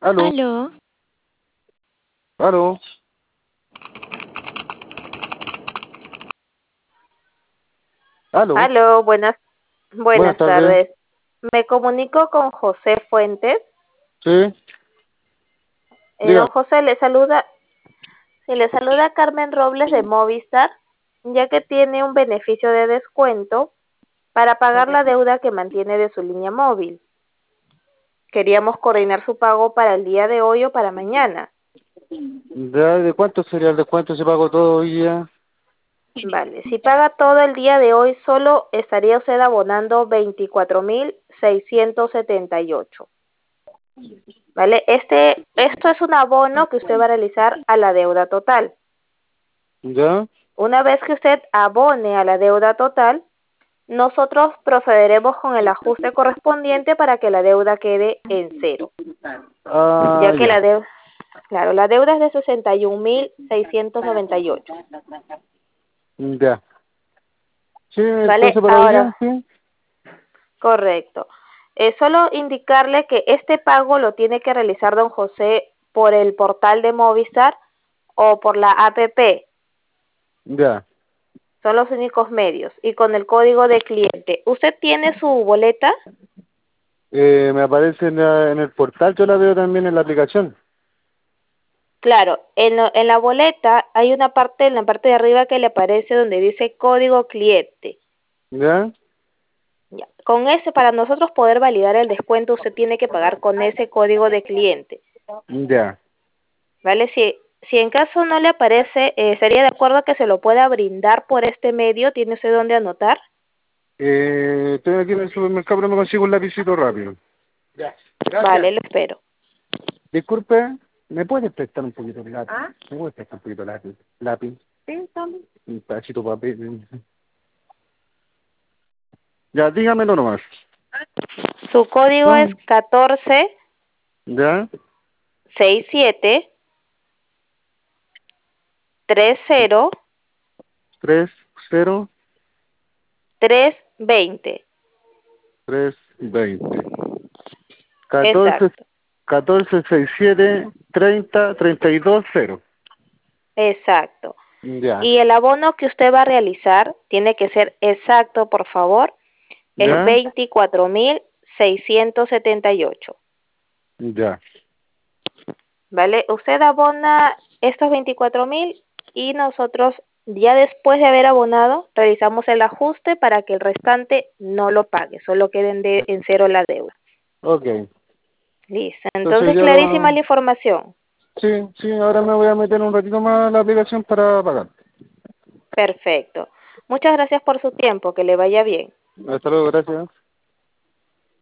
Aló, Aló, aló, aló. Aló, Buenas buenas tardes. tardes. Me comunico con José Fuentes. Sí, Don diga. José, le saluda Carmen Robles de Movistar, ya que tiene un beneficio de descuento para pagar la deuda que mantiene de su línea móvil. Queríamos coordinar su pago para el día de hoy o para mañana. ¿De cuánto sería el descuento si pago todo hoy día? Vale, si paga todo el día de hoy, solo estaría usted abonando 24.678. ¿Vale? Esto es un abono que usted va a realizar a la deuda total. ¿Ya? Una vez que usted abone a la deuda total, nosotros procederemos con el ajuste correspondiente para que la deuda quede en cero, Ah, ya que ya. la deuda es de 61.698. Ya. Sí, ¿Vale? entonces para hoy Ahora, día, sí. correcto. Solo indicarle que este pago lo tiene que realizar don José por el portal de Movistar o por la APP. Ya. Son los únicos medios. Y con el código de cliente. ¿Usted tiene su boleta? Me aparece en el portal, yo la veo también en la aplicación. Claro, en la boleta hay una parte, en la parte de arriba que le aparece donde dice código cliente. ¿Ya? Ya. Con ese, para nosotros poder validar el descuento, usted tiene que pagar con ese código de cliente. Ya. ¿Vale? Si en caso no le aparece, ¿estaría de acuerdo que se lo pueda brindar por este medio? ¿Tiene usted dónde anotar? Estoy aquí en el supermercado, pero me consigo un lapicito rápido. Ya. Vale, Gracias. lo espero. Disculpe, ¿me puedes prestar un poquito de lápiz? ¿Ah? ¿Me puedes prestar un poquito de lápiz? ¿Lápiz? Sí, también. Un pedacito de papel. Ya, dígamelo nomás. Su código es ¿Son? 14 ¿Ya? 67 30 Tres, cero, 320. 3, 20. 14, Exacto, 67, 30, 32, 0. exacto. Ya. Y el abono que usted va a realizar tiene que ser exacto, por favor, es ¿Ya? 24.678. Ya. ¿Vale? Usted abona estos 24.000 y nosotros, ya después de haber abonado, realizamos el ajuste para que el restante no lo pague, solo quede en cero la deuda. Ok. Listo. Entonces Entonces, yo clarísima lo... la información. Sí, sí, ahora me voy a meter un ratito más a la aplicación para pagar. Perfecto. Muchas gracias por su tiempo. Que le vaya bien. Hasta luego, gracias.